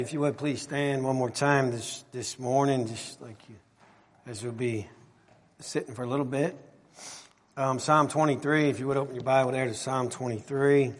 If you would please stand one more time this morning, just like you, as we'll be sitting for a little bit. Psalm 23, if you would open your Bible there to Psalm 23.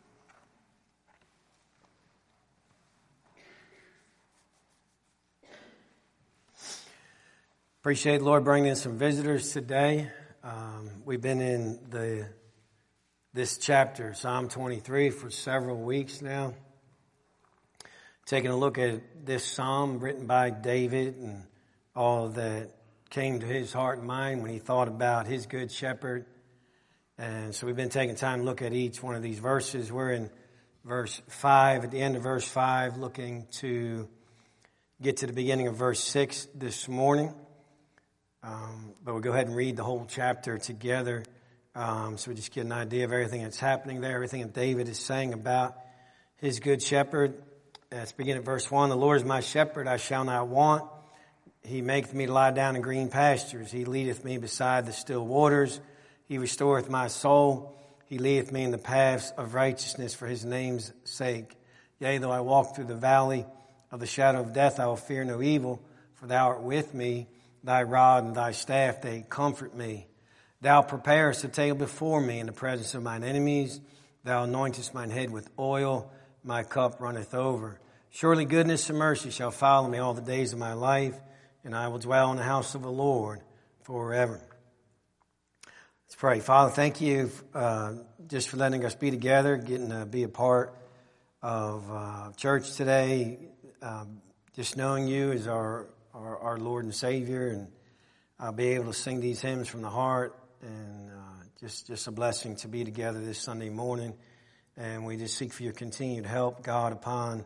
Appreciate the Lord bringing in some visitors today. We've been in this chapter, Psalm 23, for several weeks now. Taking a look at this psalm written by David and all that came to his heart and mind when he thought about his good shepherd. And so we've been taking time to look at each one of these verses. We're in verse 5, at the end of verse 5, looking to get to the beginning of verse 6 this morning. But we'll go ahead and read the whole chapter together. So we just get an idea of everything that's happening there, everything that David is saying about his good shepherd. Let's begin at verse 1. The Lord is my shepherd, I shall not want. He maketh me to lie down in green pastures. He leadeth me beside the still waters. He restoreth my soul. He leadeth me in the paths of righteousness for his name's sake. Yea, though I walk through the valley of the shadow of death, I will fear no evil, for thou art with me. Thy rod and thy staff, they comfort me. Thou preparest a table before me in the presence of mine enemies. Thou anointest mine head with oil. My cup runneth over. Surely goodness and mercy shall follow me all the days of my life, and I will dwell in the house of the Lord forever. Let's pray. Father, thank you just for letting us be together, getting to be a part of church today. Just knowing you as our Lord and Savior, and I'll be able to sing these hymns from the heart, and just a blessing to be together this Sunday morning. And we just seek for your continued help, God, upon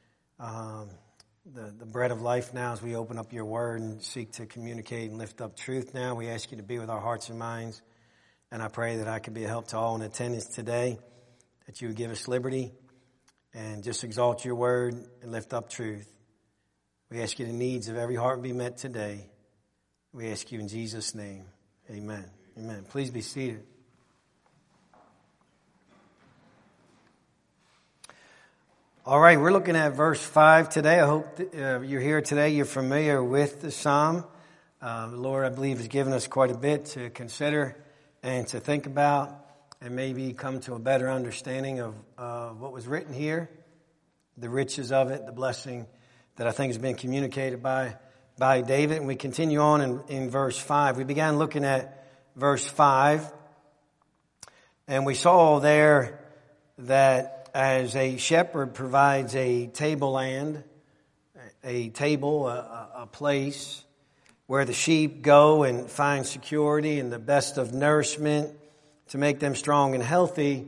the bread of life now as we open up your word and seek to communicate and lift up truth now. We ask you to be with our hearts and minds. And I pray that I can be a help to all in attendance today, that you would give us liberty and just exalt your word and lift up truth. We ask you the needs of every heart be met today. We ask you in Jesus' name. Amen. Amen. Please be seated. All right, we're looking at verse 5 today. I hope you're here today. You're familiar with the psalm. The Lord, I believe, has given us quite a bit to consider and to think about, and maybe come to a better understanding of what was written here, the riches of it, the blessing that I think has been communicated by David. And we continue on in verse 5. We began looking at verse 5, and we saw there that as a shepherd provides a tableland, a table, a place where the sheep go and find security and the best of nourishment to make them strong and healthy,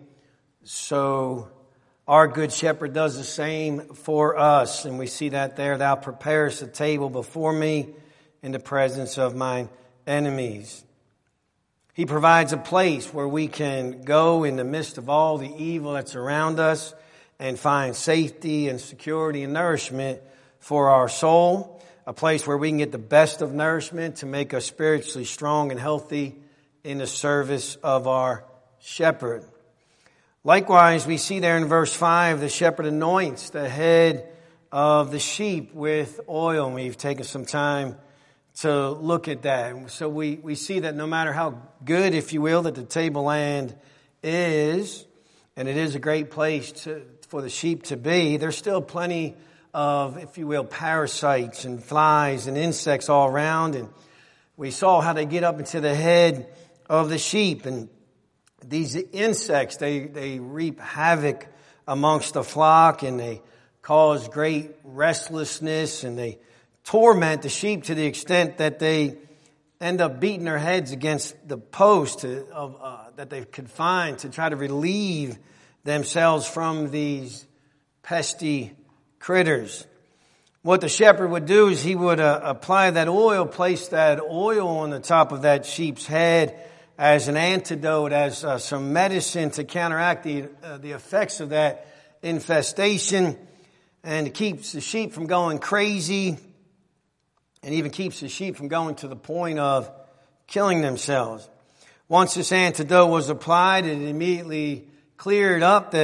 so our good shepherd does the same for us. And we see that there. Thou preparest a table before me in the presence of mine enemies. He provides a place where we can go in the midst of all the evil that's around us and find safety and security and nourishment for our soul. A place where we can get the best of nourishment to make us spiritually strong and healthy in the service of our shepherd. Likewise, we see there in verse 5, the shepherd anoints the head of the sheep with oil. And we've taken some time to look at that. So we see that no matter how good, if you will, that the tableland is, and it is a great place for the sheep to be, there's still plenty of, if you will, parasites and flies and insects all around. And we saw how they get up into the head of the sheep. And these insects, they reap havoc amongst the flock, and they cause great restlessness, and they torment the sheep to the extent that they end up beating their heads against the post that they could find to try to relieve themselves from these pesky critters. What the shepherd would do is he would apply that oil, place that oil on the top of that sheep's head as an antidote, as some medicine to counteract the effects of that infestation, and it keeps the sheep from going crazy, and even keeps the sheep from going to the point of killing themselves. Once this antidote was applied, it immediately cleared up the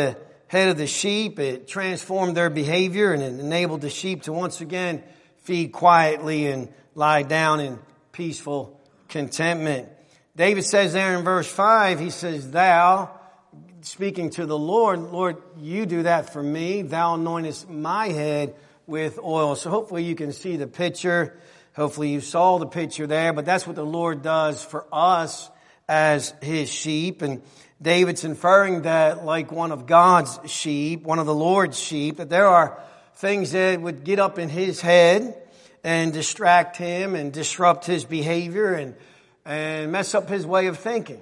head of the sheep. It transformed their behavior and it enabled the sheep to once again feed quietly and lie down in peaceful contentment. David says there in verse 5, he says, thou, speaking to the Lord, you do that for me. Thou anointest my head with oil. So hopefully you can see the picture. Hopefully you saw the picture there, but that's what the Lord does for us as His sheep. And David's inferring that like one of God's sheep, one of the Lord's sheep, that there are things that would get up in His head and distract Him and disrupt His behavior and mess up His way of thinking.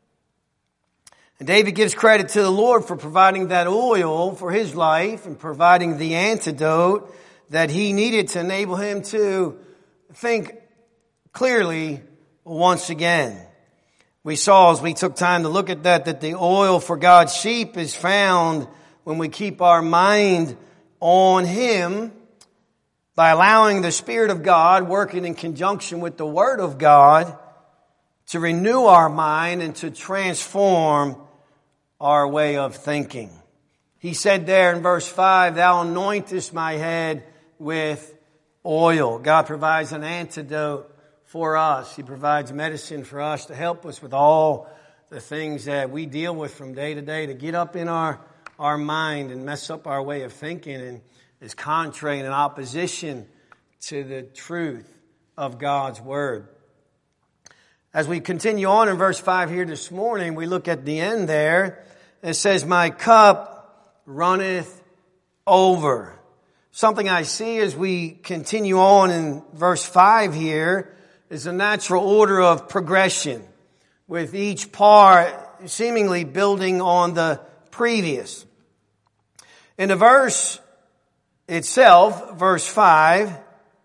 And David gives credit to the Lord for providing that oil for his life and providing the antidote that he needed to enable him to think clearly once again. We saw as we took time to look at that the oil for God's sheep is found when we keep our mind on Him by allowing the Spirit of God working in conjunction with the Word of God to renew our mind and to transform our way of thinking. He said there in verse 5, thou anointest my head with oil. God provides an antidote for us. He provides medicine for us to help us with all the things that we deal with from day to day, to get up in our mind and mess up our way of thinking and is contrary and in opposition to the truth of God's Word. As we continue on in verse 5 here this morning, we look at the end there. It says, my cup runneth over. Something I see as we continue on in verse 5 here is a natural order of progression, with each part seemingly building on the previous. In the verse itself, verse 5,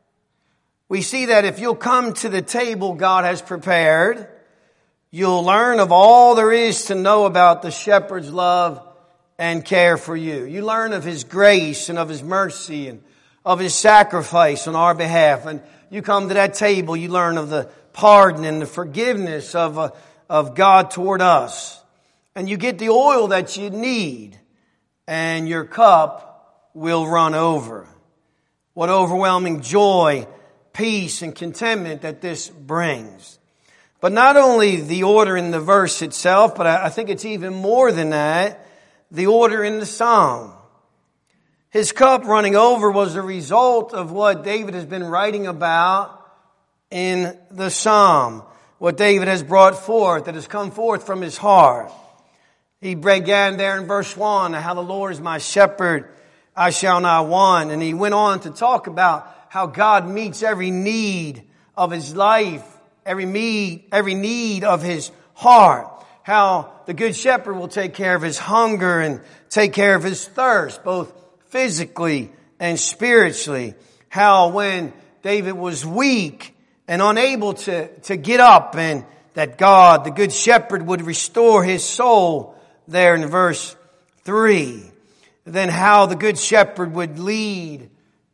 we see that if you'll come to the table God has prepared, you'll learn of all there is to know about the shepherd's love and care for you. You learn of His grace and of His mercy and of His sacrifice on our behalf. And you come to that table, you learn of the pardon and the forgiveness of God toward us. And you get the oil that you need, and your cup will run over. What overwhelming joy, peace, and contentment that this brings. But not only the order in the verse itself, but I think it's even more than that, the order in the psalm. His cup running over was the result of what David has been writing about in the psalm. What David has brought forth, that has come forth from his heart. He began there in verse 1, how the Lord is my shepherd, I shall not want. And he went on to talk about how God meets every need of his life, every need of his heart. How the good shepherd will take care of his hunger and take care of his thirst, both physically and spiritually. How when David was weak and unable to get up, and that God, the good shepherd, would restore his soul there in verse 3. Then how the good shepherd would lead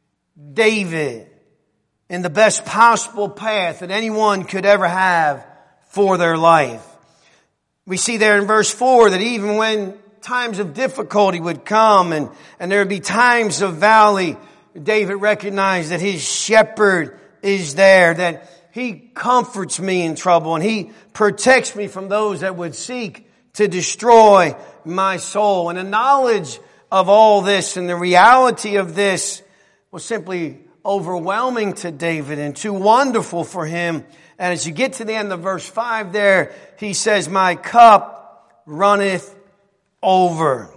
David in the best possible path that anyone could ever have for their life. We see there in verse 4 that even when times of difficulty would come and there would be times of valley, David recognized that his shepherd is there, that he comforts me in trouble and he protects me from those that would seek to destroy my soul. And the knowledge of all this and the reality of this was simply overwhelming to David and too wonderful for him. And as you get to the end of verse 5 there, he says, my cup runneth over.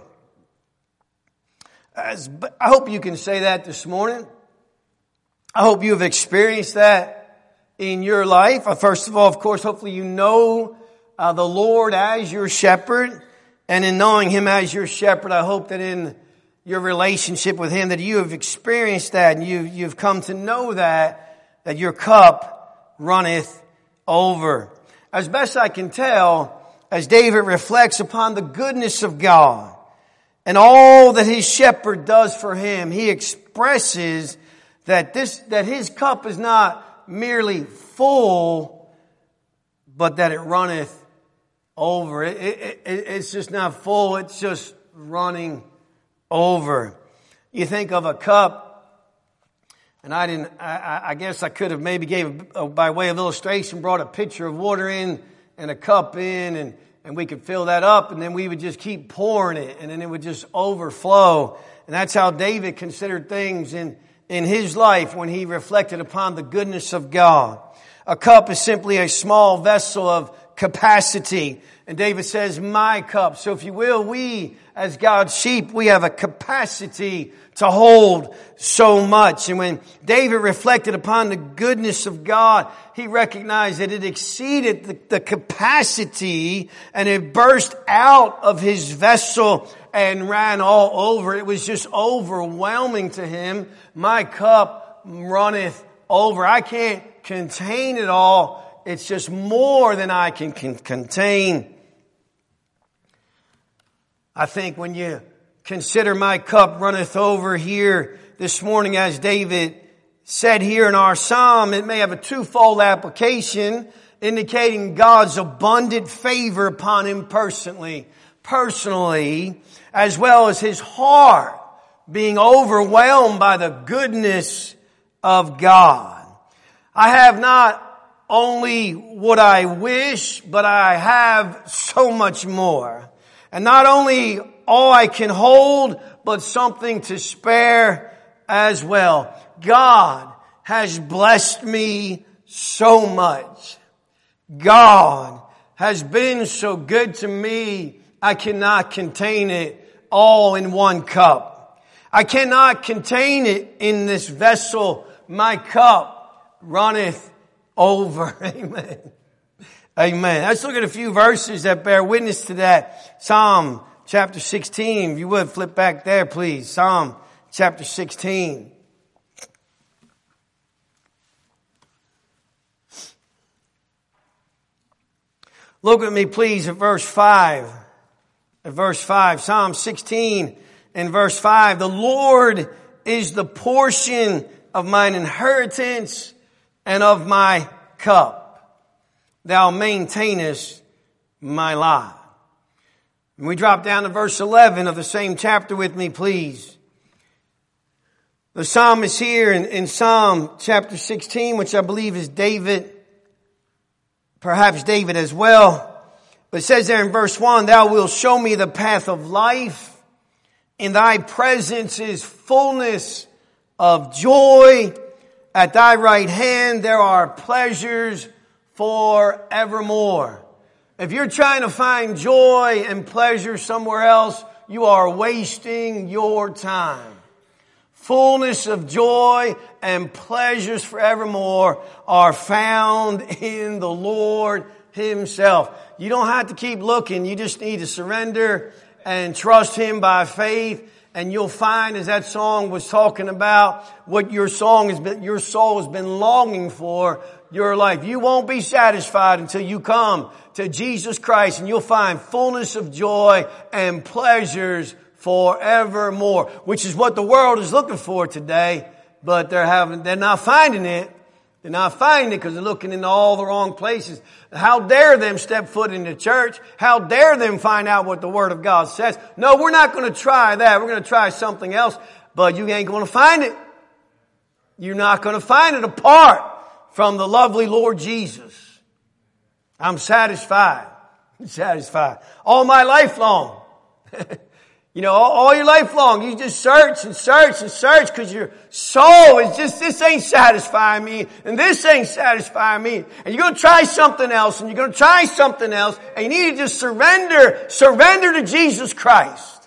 I hope you can say that this morning. I hope you have experienced that in your life. First of all, of course, hopefully you know the Lord as your shepherd. And in knowing Him as your shepherd, I hope that in your relationship with Him that you have experienced that and you've come to know that your cup runneth over. As best I can tell, as David reflects upon the goodness of God and all that his shepherd does for him, he expresses that his cup is not merely full, but that it runneth over. It's just not full, it's just running over. You think of a cup, and I guess I could have maybe by way of illustration, brought a pitcher of water in and a cup in, and we could fill that up, and then we would just keep pouring it, and then it would just overflow. And that's how David considered things in his life when he reflected upon the goodness of God. A cup is simply a small vessel of capacity. And David says, my cup. So if you will, we as God's sheep, we have a capacity to hold so much. And when David reflected upon the goodness of God, he recognized that it exceeded the capacity, and it burst out of his vessel and ran all over. It was just overwhelming to him. My cup runneth over. I can't contain it all. It's just more than I can contain. I think when you consider my cup runneth over here this morning, as David said here in our psalm, it may have a twofold application, indicating God's abundant favor upon him personally, as well as his heart being overwhelmed by the goodness of God. I have not only what I wish, but I have so much more. And not only all I can hold, but something to spare as well. God has blessed me so much. God has been so good to me, I cannot contain it all in one cup. I cannot contain it in this vessel. My cup runneth over. Amen. Amen. Let's look at a few verses that bear witness to that. Psalm chapter 16. If you would, flip back there, please. Psalm chapter 16. Look at me, please, at verse 5. At verse 5. Psalm 16 and verse 5. The Lord is the portion of mine inheritance and of my cup. Thou maintainest my lot. And we drop down to verse 11 of the same chapter with me, please. The psalmist here in Psalm chapter 16, which I believe is David, perhaps David as well. But it says there in verse 1, Thou wilt show me the path of life. In thy presence is fullness of joy. At thy right hand there are pleasures forevermore. If you're trying to find joy and pleasure somewhere else, you are wasting your time. Fullness of joy and pleasures forevermore are found in the Lord Himself. You don't have to keep looking. You just need to surrender and trust Him by faith. And you'll find, as that song was talking about, what your soul has been longing for your life. You won't be satisfied until you come to Jesus Christ, and you'll find fullness of joy and pleasures forevermore, which is what the world is looking for today. But they're not finding it. They're not finding it because they're looking in all the wrong places. How dare them step foot into church? How dare them find out what the Word of God says? No, we're not going to try that. We're going to try something else, but you ain't going to find it. You're not going to find it apart from the lovely Lord Jesus. I'm satisfied. I'm satisfied. All my life long. You know, all your life long, you just search and search and search because your soul is just, this ain't satisfying me and this ain't satisfying me. And you're going to try something else and you're going to try something else, and you need to just surrender to Jesus Christ.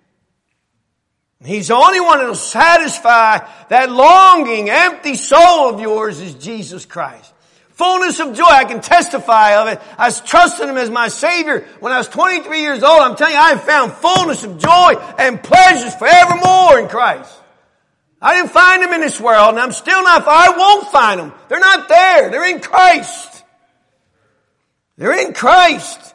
He's the only one that will satisfy that longing, empty soul of yours is Jesus Christ. Fullness of joy. I can testify of it. I was trusting Him as my Savior when I was 23 years old. I'm telling you, I have found fullness of joy and pleasures forevermore in Christ. I didn't find them in this world, and I'm still not. I won't find them. They're not there. They're in Christ. They're in Christ.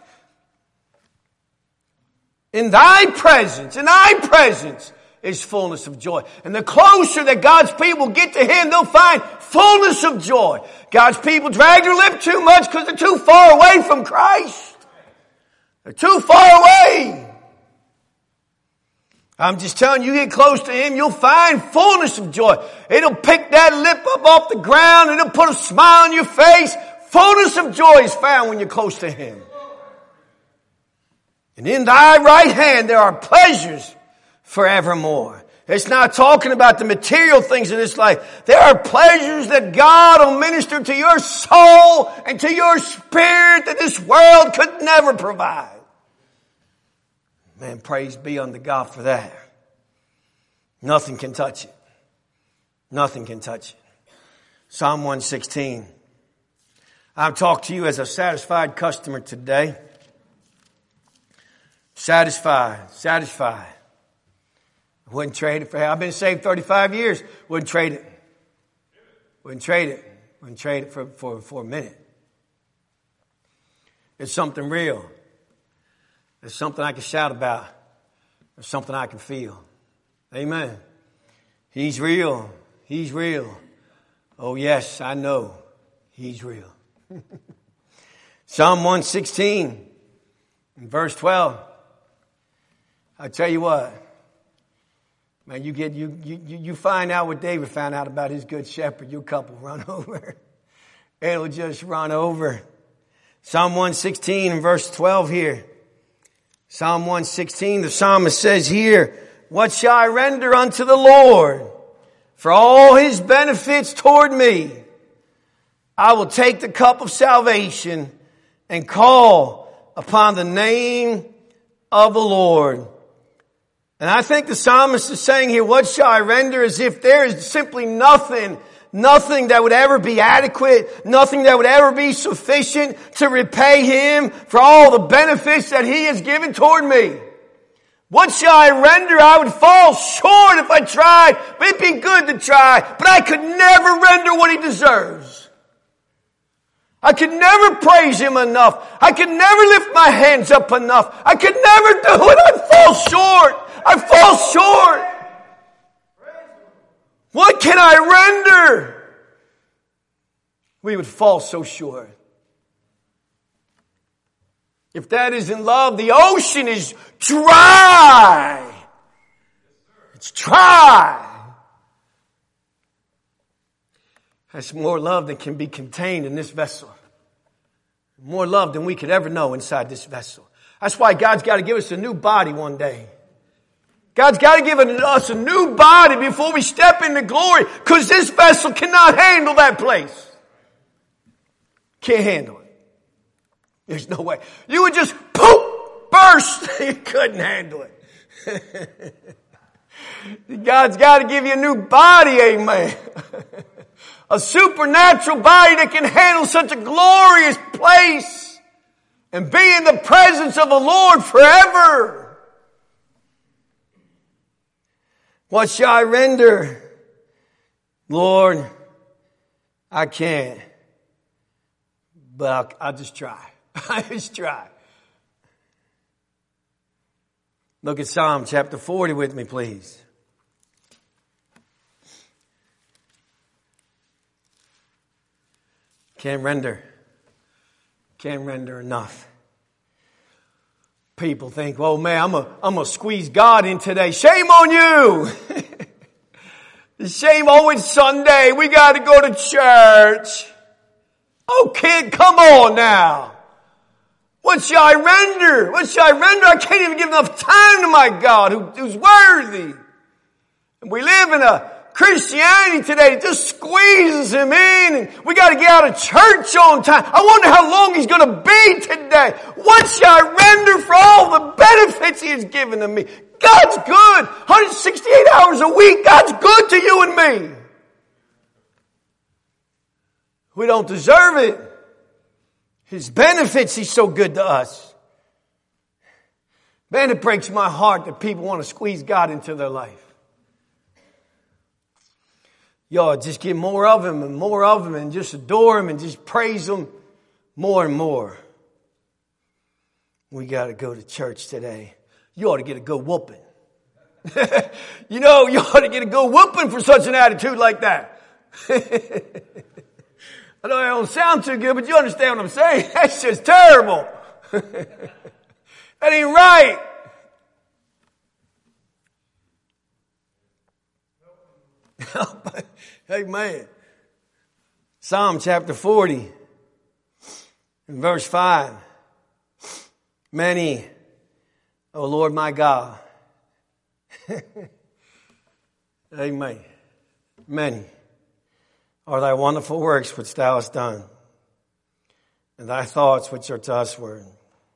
In thy presence is fullness of joy. And the closer that God's people get to Him, they'll find fullness of joy. God's people drag their lip too much because they're too far away from Christ. They're too far away. I'm just telling you, get close to Him, you'll find fullness of joy. It'll pick that lip up off the ground, and it'll put a smile on your face. Fullness of joy is found when you're close to Him. And in thy right hand there are pleasures forevermore. It's not talking about the material things of this life. There are pleasures that God will minister to your soul and to your spirit that this world could never provide. Man, praise be unto God for that. Nothing can touch it. Nothing can touch it. Psalm 116. I'll talk to you as a satisfied customer today. Satisfied. I wouldn't trade it for hell. I've been saved 35 years. Wouldn't trade it. Wouldn't trade it for a minute. It's something real. It's something I can shout about. It's something I can feel. Amen. He's real. He's real. Oh yes, I know He's real. Psalm 116, verse 12. I tell you what, man, you find out what David found out about his good shepherd, your cup will run over. It'll just run over. Psalm 116 verse 12 here. Psalm 116, the psalmist says here, what shall I render unto the Lord for all His benefits toward me? I will take the cup of salvation and call upon the name of the Lord. And I think the psalmist is saying here, what shall I render, as if there is simply nothing that would ever be adequate, nothing that would ever be sufficient to repay Him for all the benefits that He has given toward me. What shall I render? I would fall short if I tried, but it'd be good to try, but I could never render what He deserves. I could never praise Him enough. I could never lift my hands up enough. I could never do it. I'd fall short. I fall short. What can I render? We would fall so short. If that isn't love, the ocean is dry. It's dry. That's more love than can be contained in this vessel. More love than we could ever know inside this vessel. That's why God's got to give us a new body one day. God's got to give us a new body before we step into glory, because this vessel cannot handle that place. Can't handle it. There's no way. You would just poof, burst. You couldn't handle it. God's got to give you a new body, amen. A supernatural body that can handle such a glorious place and be in the presence of the Lord forever. What shall I render? Lord, I can't. But I'll just try. I just try. Look at Psalm chapter 40 with me, please. Can't render enough. People think, "Oh man, I'm gonna squeeze God in today." Shame on you. Shame. Oh, it's Sunday. We got to go to church. Oh, kid, come on now. What shall I render? What shall I render? I can't even give enough time to my God who's worthy. And we live in a Christianity today that just squeezes Him in, and we got to get out of church on time. I wonder how long He's going to be today. What shall I render for all the benefits He has given to me? God's good. 168 hours a week. God's good to you and me. We don't deserve it. His benefits, He's so good to us. Man, it breaks my heart that people want to squeeze God into their life. Y'all just get more of Him and just adore Him and just praise Him more and more. We got to go to church today. You ought to get a good whooping. You ought to get a good whooping for such an attitude like that. I know it don't sound too good, but you understand what I'm saying. That's just terrible. That ain't right. Amen. Psalm chapter 40 and verse 5. Many, O Lord my God. Amen. Many are thy wonderful works which thou hast done, and thy thoughts which are to us word.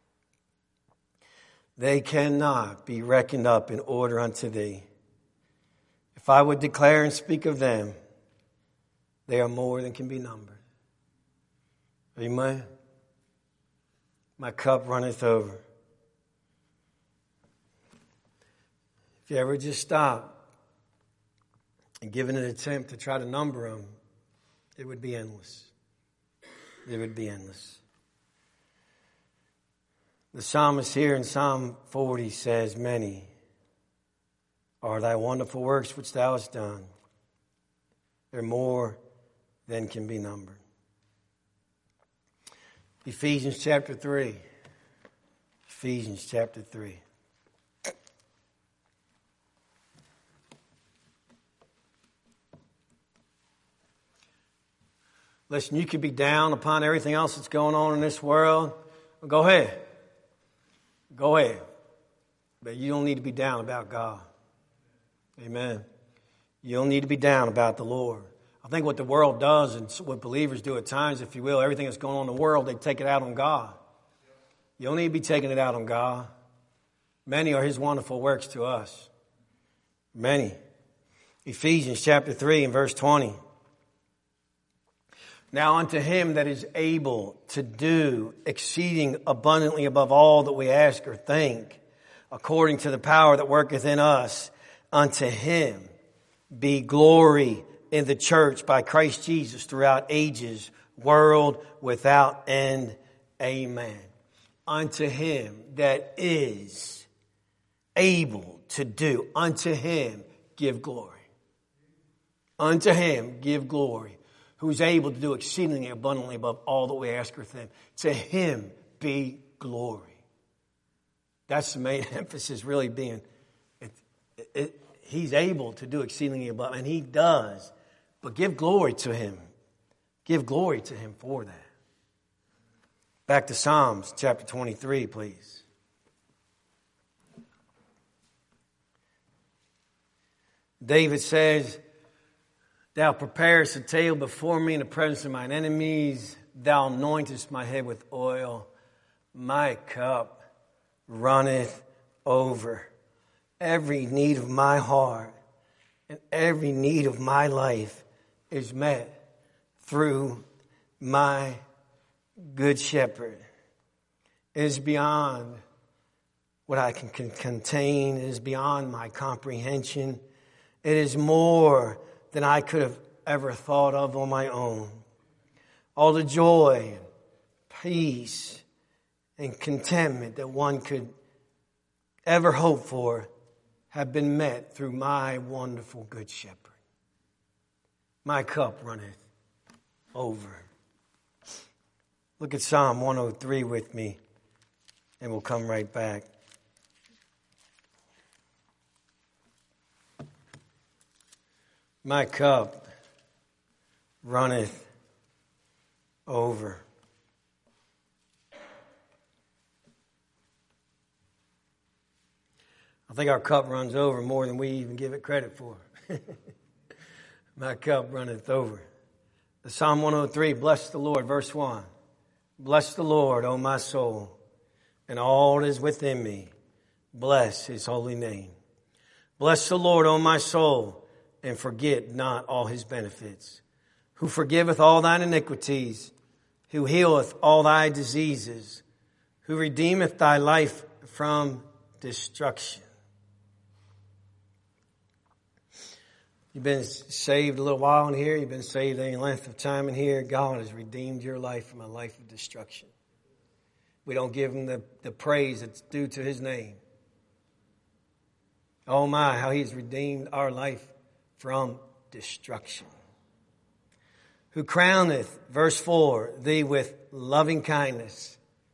They cannot be reckoned up in order unto thee. If I would declare and speak of them, they are more than can be numbered. Amen. My cup runneth over. If you ever just stop and give it an attempt to try to number them, it would be endless. It would be endless. The psalmist here in Psalm 40 says, many are thy wonderful works which thou hast done. They're more than can be numbered. Ephesians chapter 3. Ephesians chapter 3. Listen, you could be down upon everything else that's going on in this world. Well, go ahead. Go ahead. But you don't need to be down about God. Amen. You don't need to be down about the Lord. I think what the world does and what believers do at times, if you will, everything that's going on in the world, they take it out on God. You don't need to be taking it out on God. Many are his wonderful works to us. Many. Ephesians chapter 3 and verse 20. Now unto him that is able to do exceeding abundantly above all that we ask or think, according to the power that worketh in us, unto him be glory in the church by Christ Jesus throughout ages, world without end. Amen. Unto him that is able to do, unto him give glory. Unto him give glory. Who's able to do exceedingly abundantly above all that we ask or think. To him be glory. That's the main emphasis really being, he's able to do exceedingly above, and he does. But give glory to him. Give glory to him for that. Back to Psalms chapter 23, please. David says, thou preparest a table before me in the presence of mine enemies. Thou anointest my head with oil. My cup runneth over. Every need of my heart and every need of my life is met through my good shepherd. It is beyond what I can contain. It is beyond my comprehension. It is more than I could have ever thought of on my own. All the joy and peace and contentment that one could ever hope for have been met through my wonderful good shepherd. My cup runneth over. Look at Psalm 103 with me, and we'll come right back. My cup runneth over. I think our cup runs over more than we even give it credit for. My cup runneth over. The Psalm 103, bless the Lord, verse 1. Bless the Lord, O my soul, and all that is within me. Bless his holy name. Bless the Lord, O my soul, and forget not all his benefits, who forgiveth all thine iniquities, who healeth all thy diseases, who redeemeth thy life from destruction. You've been saved a little while in here. You've been saved any length of time in here. God has redeemed your life from a life of destruction. We don't give him the praise that's due to his name. Oh my, how he's redeemed our life from destruction. Who crowneth, verse 4, thee with loving kindness.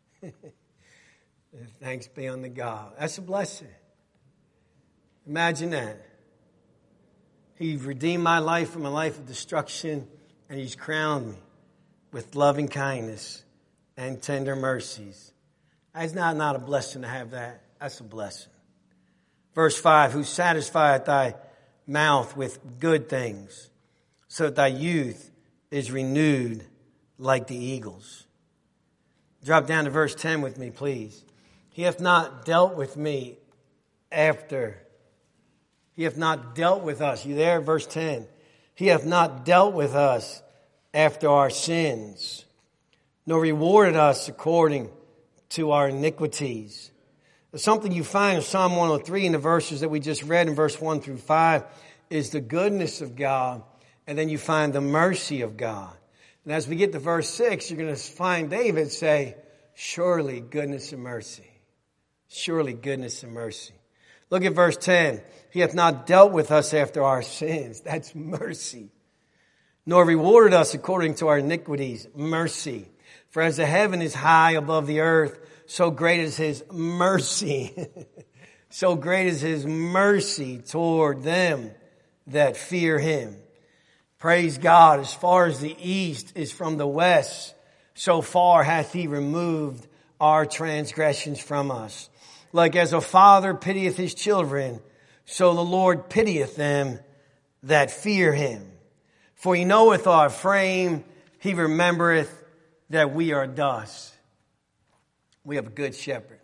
Thanks be unto God. That's a blessing. Imagine that. He's redeemed my life from a life of destruction, and He's crowned me with loving kindness and tender mercies. It's not a blessing to have that. That's a blessing. Verse 5, who satisfieth thy mouth with good things, so that thy youth is renewed like the eagles. Drop down to verse 10 with me, please. He hath not dealt with me after. He hath not dealt with us. You there? Verse 10. He hath not dealt with us after our sins, nor rewarded us according to our iniquities. Something you find in Psalm 103 in the verses that we just read in verse 1 through 5 is the goodness of God, and then you find the mercy of God. And as we get to verse 6, you're going to find David say, surely goodness and mercy. Surely goodness and mercy. Look at verse 10. He hath not dealt with us after our sins. That's mercy. Nor rewarded us according to our iniquities. Mercy. For as the heaven is high above the earth, so great is His mercy. So great is His mercy toward them that fear Him. Praise God. As far as the east is from the west, so far hath He removed our transgressions from us. Like as a father pitieth his children, so the Lord pitieth them that fear Him. For He knoweth our frame, He remembereth that we are dust. We have a good shepherd.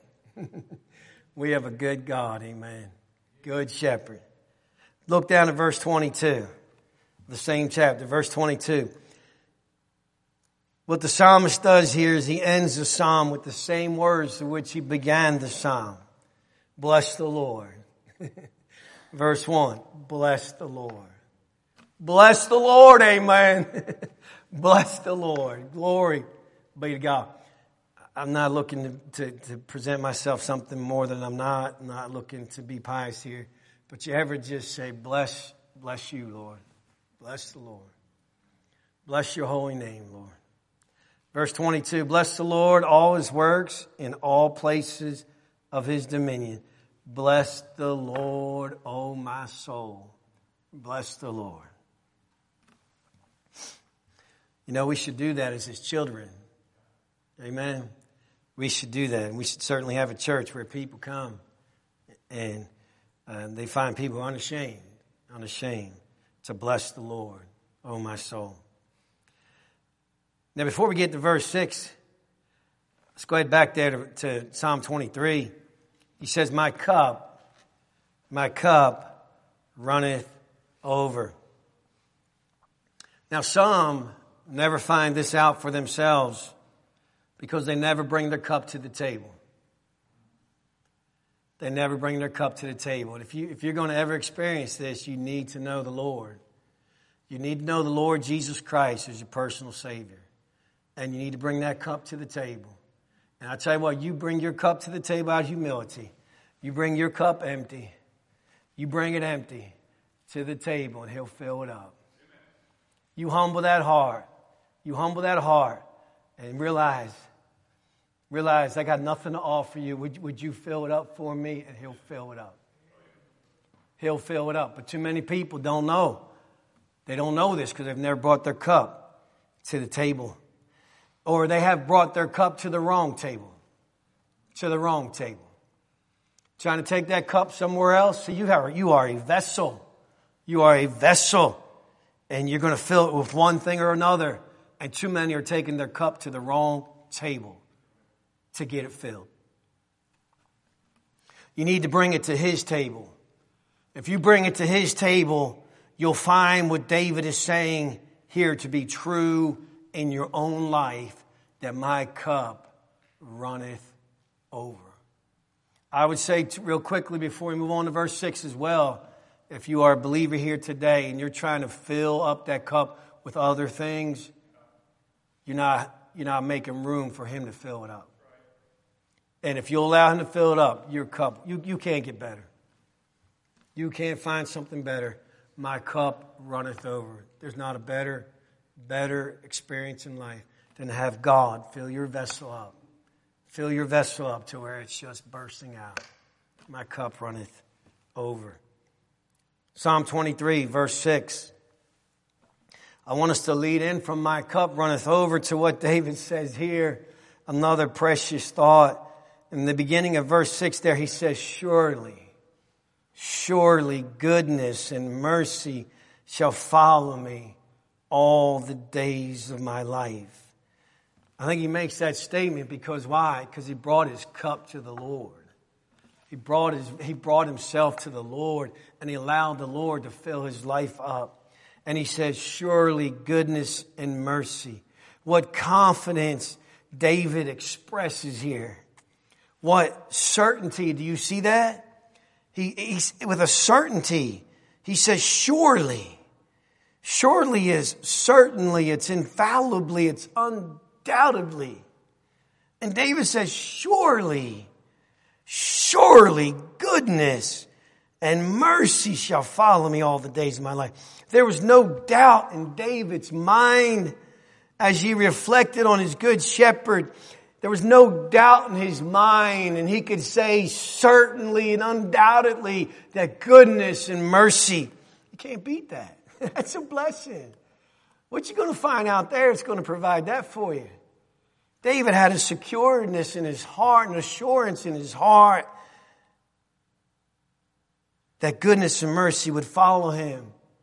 We have a good God, amen. Good shepherd. Look down at verse 22, the same chapter, verse 22. What the psalmist does here is he ends the psalm with the same words with which he began the psalm. Bless the Lord. Verse 1, bless the Lord. Bless the Lord, amen. Bless the Lord. Glory be to God. I'm not looking to present myself something more than I'm not. I'm not looking to be pious here. But you ever just say, bless you, Lord. Bless the Lord. Bless your holy name, Lord. Verse 22, bless the Lord, all His works in all places of His dominion. Bless the Lord, O my soul. Bless the Lord. You know, we should do that as His children. Amen. We should do that. And we should certainly have a church where people come and they find people unashamed to bless the Lord, O my soul. Now, before we get to verse 6, let's go ahead back there to Psalm 23. He says, my cup runneth over. Now, some never find this out for themselves because they never bring their cup to the table. They never bring their cup to the table. And if you're going to ever experience this, you need to know the Lord. You need to know the Lord Jesus Christ as your personal Savior. And you need to bring that cup to the table. And I tell you what, you bring your cup to the table out of humility. You bring your cup empty. You bring it empty to the table and He'll fill it up. You humble that heart. You humble that heart and realize I got nothing to offer you. Would you fill it up for me? And He'll fill it up. He'll fill it up. But too many people don't know. They don't know this because they've never brought their cup to the table. Or they have brought their cup to the wrong table. To the wrong table. Trying to take that cup somewhere else. See, you are a vessel. You are a vessel. And you're going to fill it with one thing or another. And too many are taking their cup to the wrong table to get it filled. You need to bring it to His table. If you bring it to His table, you'll find what David is saying here to be true in your own life, that my cup runneth over. I would say real quickly before we move on to verse 6 as well, if you are a believer here today and you're trying to fill up that cup with other things, you're not making room for Him to fill it up. And if you allow Him to fill it up, your cup, you can't get better. You can't find something better. My cup runneth over. There's not a better experience in life than to have God fill your vessel up. Fill your vessel up to where it's just bursting out. My cup runneth over. Psalm 23, verse 6. I want us to lead in from my cup runneth over to what David says here. Another precious thought. In the beginning of verse 6 there, he says, surely goodness and mercy shall follow me all the days of my life. I think he makes that statement because why? Because he brought his cup to the Lord. He brought himself to the Lord, and he allowed the Lord to fill his life up. And he says, surely goodness and mercy. What confidence David expresses here. What certainty. Do you see that? He's with a certainty. He says, surely. Surely is certainly. It's infallibly. It's undoubtedly. And David says, surely goodness and mercy shall follow me all the days of my life. There was no doubt in David's mind as he reflected on his good shepherd. There was no doubt in his mind, and he could say certainly and undoubtedly that goodness and mercy. You can't beat that. That's a blessing. What you going to find out there is going to provide that for you. David had a secureness in his heart, an assurance in his heart that goodness and mercy would follow him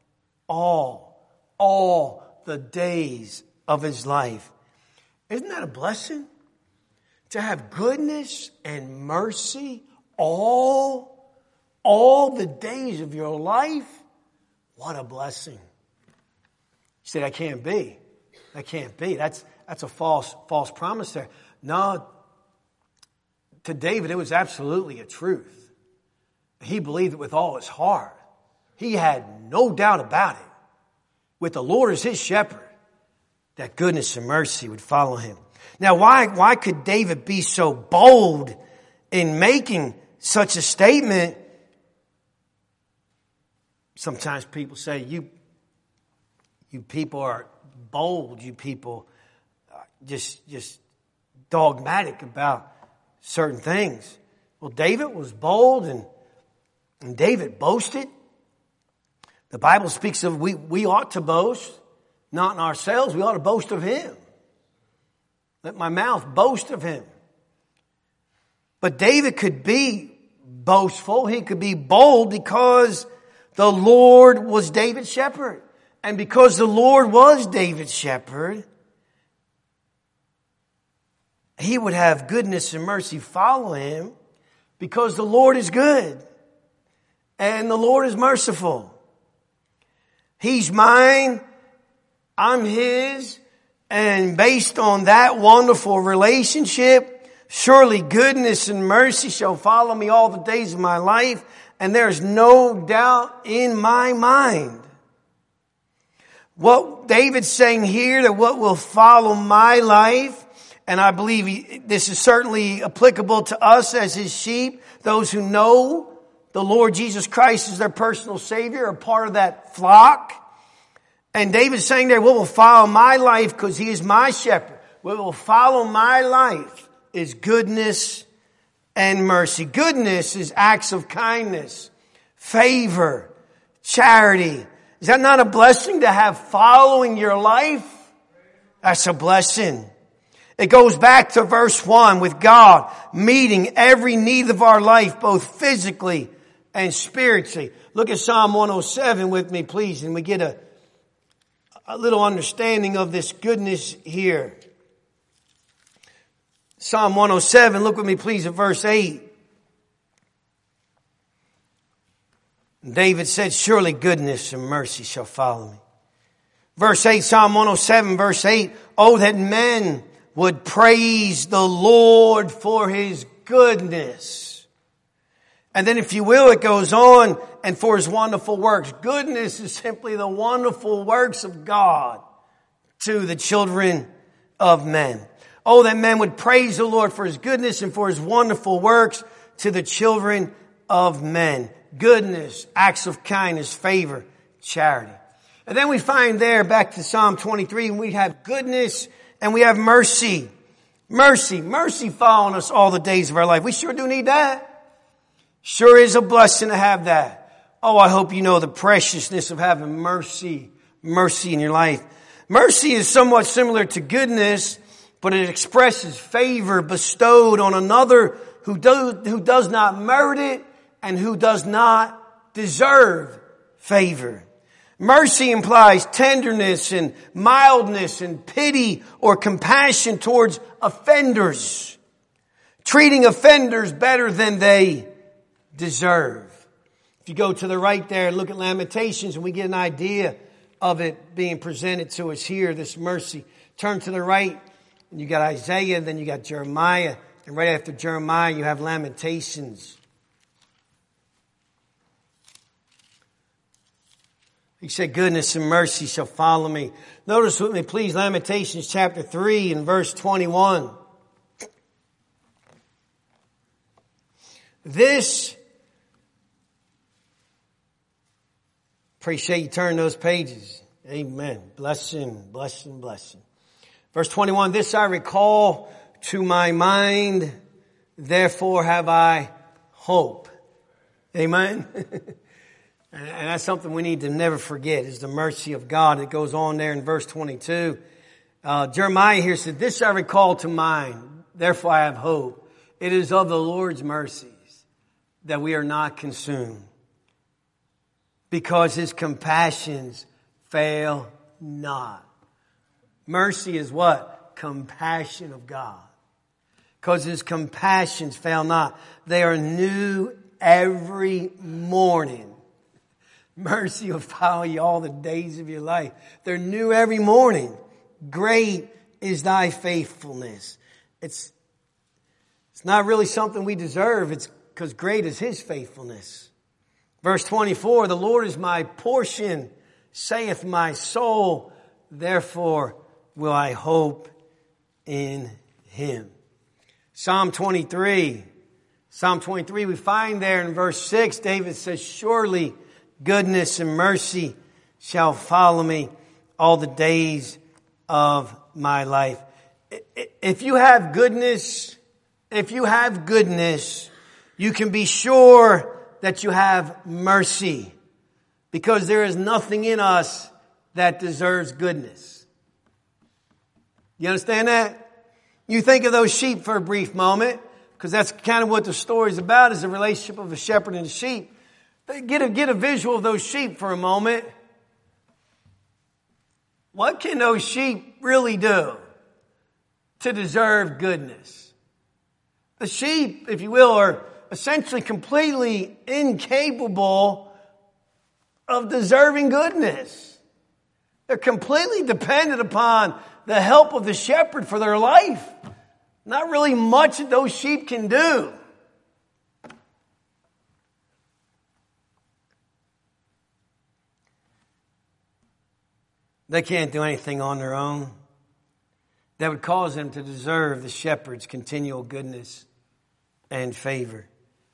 all the days of his life. Isn't that a blessing? To have goodness and mercy all the days of your life? What a blessing. You say, that can't be. That can't be. That's a false promise there. No, to David, it was absolutely a truth. He believed it with all his heart. He had no doubt about it. With the Lord as his shepherd, that goodness and mercy would follow him. Now, why could David be so bold in making such a statement? Sometimes people say, you people are bold. You people just dogmatic about certain things. Well, David was bold and David boasted. The Bible speaks of we ought to boast, not in ourselves. We ought to boast of him. Let my mouth boast of him. But David could be boastful. He could be bold because the Lord was David's shepherd. And because the Lord was David's shepherd, he would have goodness and mercy follow him because the Lord is good and the Lord is merciful. He's mine, I'm his, and based on that wonderful relationship, surely goodness and mercy shall follow me all the days of my life, and there's no doubt in my mind. What David's saying here, that what will follow my life, and I believe this is certainly applicable to us as his sheep, those who know the Lord Jesus Christ as their personal Savior, are part of that flock. And David's saying there, what will follow my life, because he is my shepherd, what will follow my life is goodness and mercy. Goodness is acts of kindness, favor, charity. Is that not a blessing to have following your life? That's a blessing. It goes back to verse 1 with God meeting every need of our life, both physically and spiritually. Look at Psalm 107 with me, please, and we get a little understanding of this goodness here. Psalm 107, look with me, please, at verse 8. David said, surely goodness and mercy shall follow me. Verse 8, Psalm 107, verse 8. Oh, that men would praise the Lord for his goodness. And then if you will, it goes on, and for his wonderful works. Goodness is simply the wonderful works of God to the children of men. Oh, that men would praise the Lord for his goodness and for his wonderful works to the children of men. Goodness, acts of kindness, favor, charity. And then we find there, back to Psalm 23, we have goodness and we have mercy. Mercy following us all the days of our life. We sure do need that. Sure is a blessing to have that. Oh, I hope you know the preciousness of having mercy in your life. Mercy is somewhat similar to goodness, but it expresses favor bestowed on another who does not merit it and who does not deserve favor. Mercy implies tenderness and mildness and pity or compassion towards offenders, treating offenders better than they deserve. If you go to the right there and look at Lamentations, and we get an idea of it being presented to us here, this mercy. Turn to the right, and you got Isaiah, then you got Jeremiah, and right after Jeremiah you have Lamentations. He said, goodness and mercy shall follow me. Notice with me, please, Lamentations chapter 3 and verse 21. This, appreciate you turning those pages. Amen. Blessing. Verse 21, this I recall to my mind, therefore have I hope. Amen. And that's something we need to never forget, is the mercy of God. It goes on there in verse 22. Jeremiah here said, this I recall to mind, therefore I have hope. It is of the Lord's mercies that we are not consumed, because his compassions fail not. Mercy is what? Compassion of God. Because his compassions fail not. They are new every morning. Mercy will follow you all the days of your life. They're new every morning. Great is thy faithfulness. It's not really something we deserve. It's because great is his faithfulness. Verse 24, the Lord is my portion, saith my soul, therefore will I hope in him. Psalm 23, we find there in verse 6, David says, surely goodness and mercy shall follow me all the days of my life. If you have goodness, you can be sure that you have mercy, because there is nothing in us that deserves goodness. You understand that? You think of those sheep for a brief moment, because that's kind of what the story's about, is the relationship of a shepherd and a sheep. Get a visual of those sheep for a moment. What can those sheep really do to deserve goodness? The sheep, if you will, are essentially completely incapable of deserving goodness. They're completely dependent upon the help of the shepherd for their life. Not really much that those sheep can do. They can't do anything on their own that would cause them to deserve the shepherd's continual goodness and favor.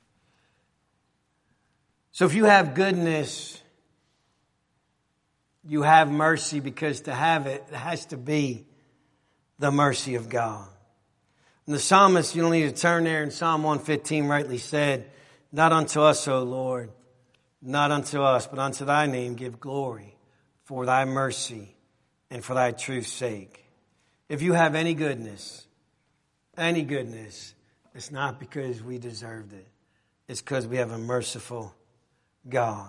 So if you have goodness, you have mercy, because to have it, it has to be the mercy of God. And the psalmist, you don't need to turn there, in Psalm 115 rightly said, not unto us, O Lord, not unto us, but unto thy name give glory, for thy mercy and for thy truth's sake. If you have any goodness, it's not because we deserved it. It's because we have a merciful God.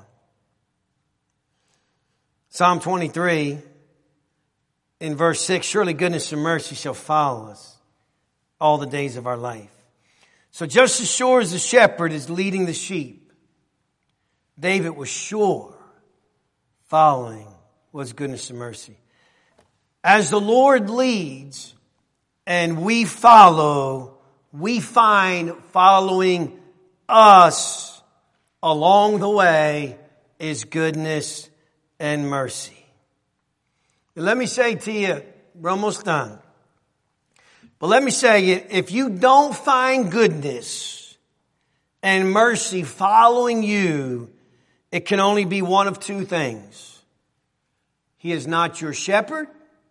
Psalm 23 in verse 6, surely goodness and mercy shall follow us all the days of our life. So just as sure as the shepherd is leading the sheep, David was sure following was goodness and mercy. As the Lord leads and we follow, we find following us along the way is goodness and mercy. Let me say to you, we're almost done. But let me say, if you don't find goodness and mercy following you, it can only be one of two things. He is not your shepherd,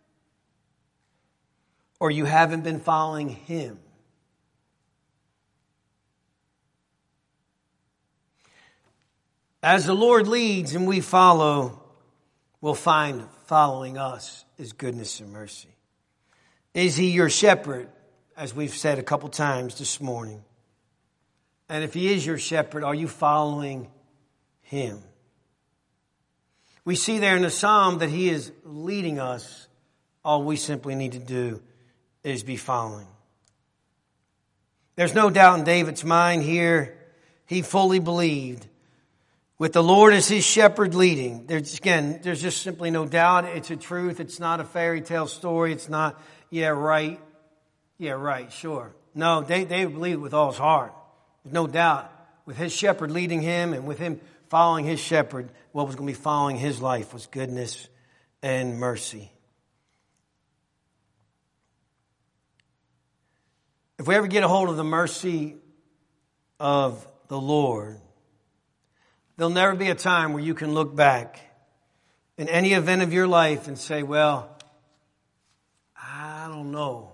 or you haven't been following him. As the Lord leads and we follow, we'll find following us is goodness and mercy. Is he your shepherd, as we've said a couple times this morning? And if he is your shepherd, are you following him? We see there in the psalm that he is leading us. All we simply need to do is be following. There's no doubt in David's mind here. He fully believed with the Lord as his shepherd leading. There's just simply no doubt. It's a truth. It's not a fairy tale story. It's not, yeah, right, sure. No, David believed with all his heart. There's no doubt. With his shepherd leading him and with him following his shepherd, what was going to be following his life was goodness and mercy. If we ever get a hold of the mercy of the Lord, there'll never be a time where you can look back in any event of your life and say, well, I don't know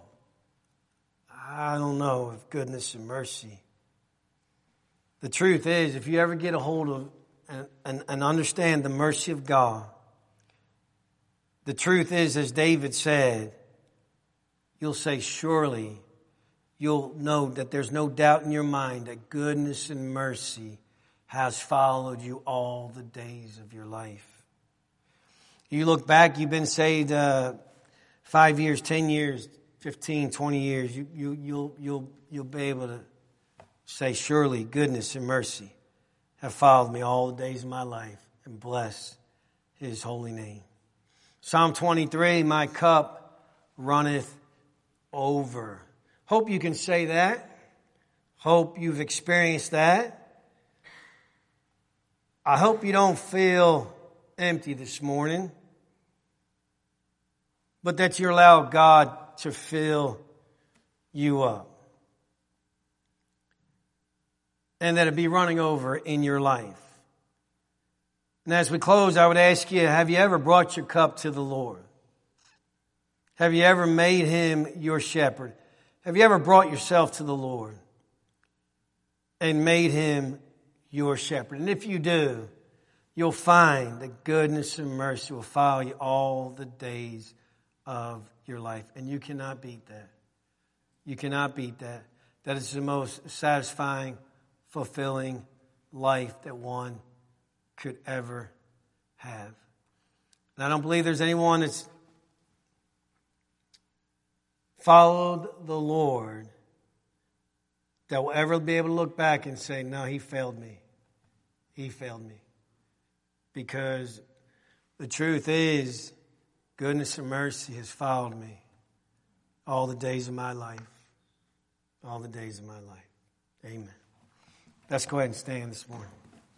of goodness and mercy. The truth is, if you ever get a hold of and understand the mercy of God, the truth is, as David said, you'll say, surely you'll know that there's no doubt in your mind that goodness and mercy has followed you all the days of your life. You look back, you've been saved 5 years, 10 years, 15, 20 years. You'll be able to say, surely goodness and mercy have followed me all the days of my life, and bless his holy name. Psalm 23, my cup runneth over. Hope you can say that. Hope you've experienced that. I hope you don't feel empty this morning, but that you allow God to fill you up. And that it be running over in your life. And as we close, I would ask you, have you ever brought your cup to the Lord? Have you ever made him your shepherd? Have you ever brought yourself to the Lord and made him your shepherd? And if you do, you'll find that goodness and mercy will follow you all the days of your life. And you cannot beat that. You cannot beat that. That is the most satisfying, fulfilling life that one could ever have. And I don't believe there's anyone that's followed the Lord that will ever be able to look back and say, no, he failed me. He failed me. Because the truth is, goodness and mercy has followed me all the days of my life. All the days of my life. Amen. Let's go ahead and stand this morning.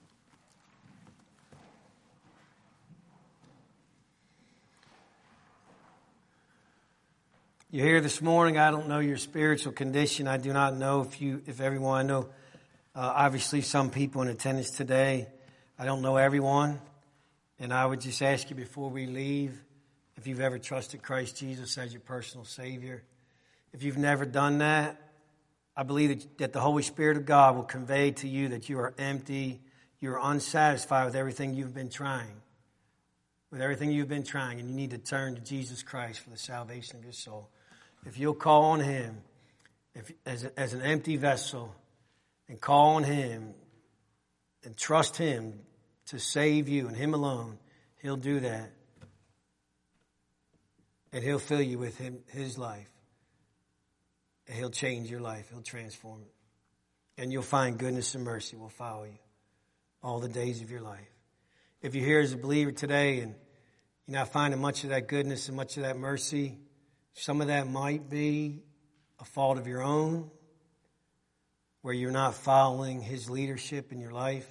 You're here this morning. I don't know your spiritual condition. I do not know if everyone. I know obviously some people in attendance today. I don't know everyone. And I would just ask you before we leave, if you've ever trusted Christ Jesus as your personal Savior. If you've never done that, I believe that the Holy Spirit of God will convey to you that you are empty, you're unsatisfied with everything you've been trying. And you need to turn to Jesus Christ for the salvation of your soul. If you'll call on him as an empty vessel and call on him and trust him to save you and him alone, he'll do that. And he'll fill you with his life. And he'll change your life. He'll transform it. And you'll find goodness and mercy will follow you all the days of your life. If you're here as a believer today and you're not finding much of that goodness and much of that mercy, some of that might be a fault of your own, where you're not following his leadership in your life.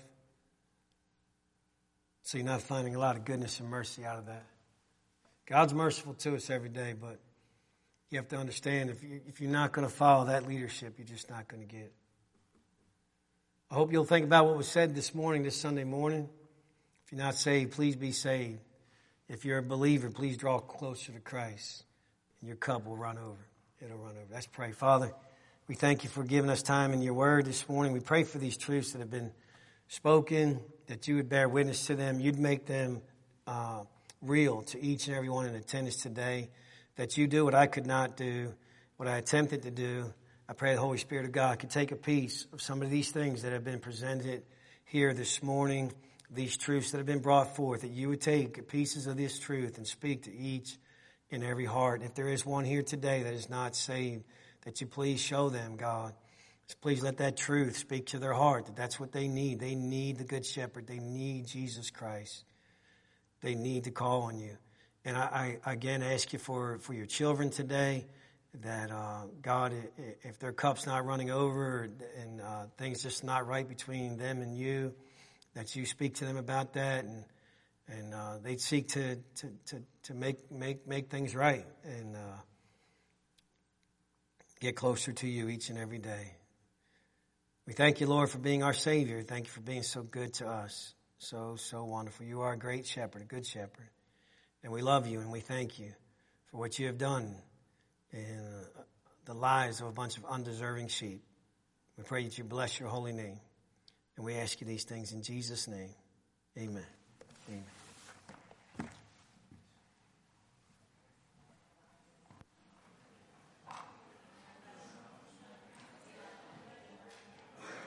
So you're not finding a lot of goodness and mercy out of that. God's merciful to us every day, but you have to understand if you're not going to follow that leadership, you're just not going to get it. I hope you'll think about what was said this Sunday morning. If you're not saved, please be saved. If you're a believer, please draw closer to Christ, and your cup will run over. It'll run over. Let's pray. Father, we thank you for giving us time in your word this morning. We pray for these truths that have been spoken, that you would bear witness to them. You'd make them real to each and every one in attendance today, that you do what I could not do, what I attempted to do. I pray the Holy Spirit of God could take a piece of some of these things that have been presented here this morning, these truths that have been brought forth, that you would take pieces of this truth and speak to each and every heart. If there is one here today that is not saved, that you please show them, God. Please let that truth speak to their heart, that that's what they need. They need the Good Shepherd. They need Jesus Christ. They need to call on you. And I again ask you for your children today, that God, if their cup's not running over and things just not right between them and you, that you speak to them about that, and they seek to make things right and get closer to you each and every day. We thank you, Lord, for being our Savior. Thank you for being so good to us. So wonderful. You are a great shepherd, a good shepherd. And we love you and we thank you for what you have done in the lives of a bunch of undeserving sheep. We pray that you bless your holy name. And we ask you these things in Jesus' name. Amen.